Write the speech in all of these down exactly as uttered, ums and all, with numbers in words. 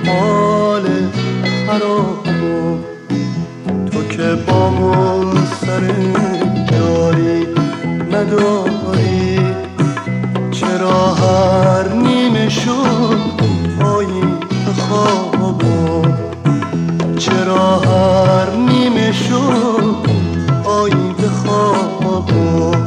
حال خرابم، تو که با من سر یاری نداری، چرا هر نیمه شد آیی به خوابم، چرا هر نیمه شد آیی به خوابم.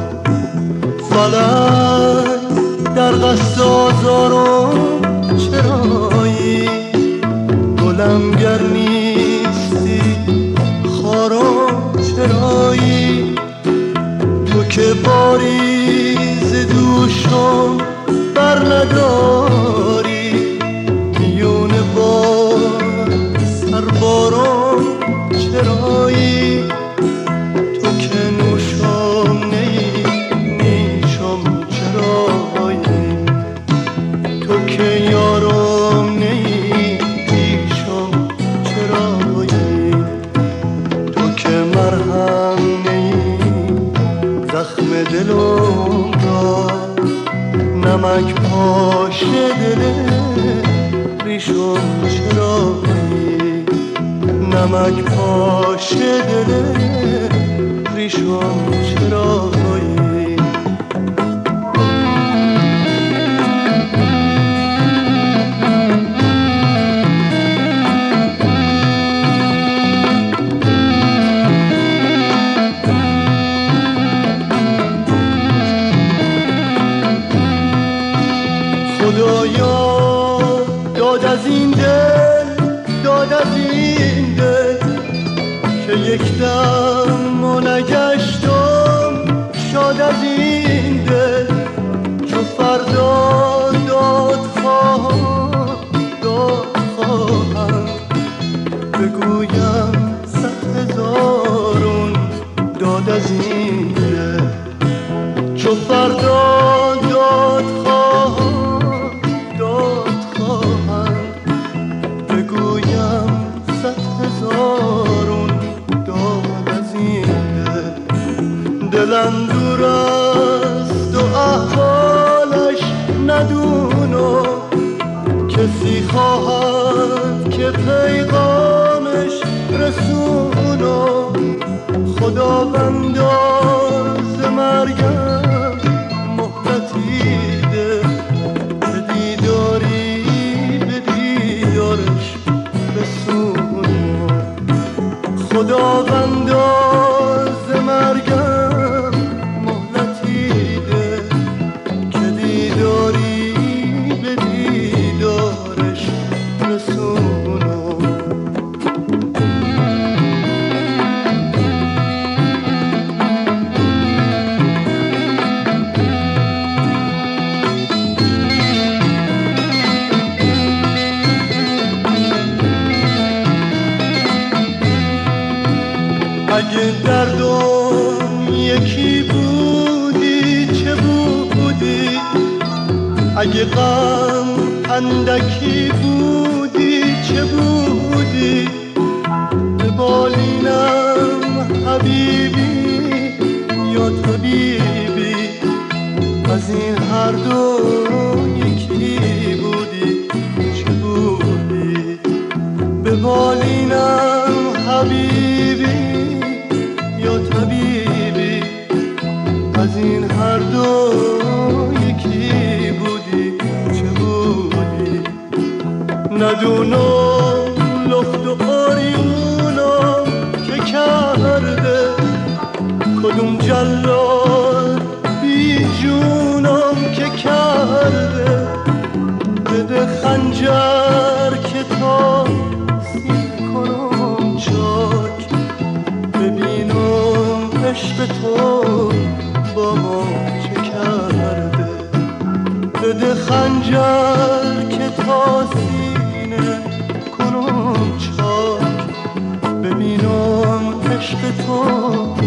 فلک در قصد آزارم چرایی، گلم گر نیستی خارم چرایی، تو که باری ز دوشم بر نداری، میون بار سربارم چرایی، تو که نوشم نی نیشم چرایی، تو که یارم نی پیشم چرایی، تو که مرهم نی زخم دلم را، نمک پاش دل ریشم چرایی، نمک پاش دل ریشم چرایی. خدایا داد از این دل، داد از این دل که یک دم ما نگشتم شاد از این دل، چو فردا داد خواهم داد خواهم، بگویم صد هزارون داد از این دل، چو فردا داد خواهم داد خواهم، بگویم صد هزارون داد از این دل. دلم دور است و احوالش ندونم، کسی خواهد که پیغامش رسونم، خداوندا ز مرگم مهلتی ده، به دیداری به دیدارش رسونم، خداوندا ز مرگم مهلتی ده، که دیداری به دیدارش رسونم. اگه دردم یکی بودی چه بودی، اگه غم اندکی بودی چه بودی، به بالینم حبیبی یا طبیبی، از این هر دو یکی بودی چه بودی، به بالینم حبیبی یا طبیبی، از این هر دو یکی بودی چه بودی. ندونم لخت و آریونم که کرده، کدوم جلال بی جونم که کرده، بده خنجر که تا سیر کنم چاک، ببینم عشق تو با ما چه کرده، بده خنجر که تا سینه کنم چاک، ببینم عشق تو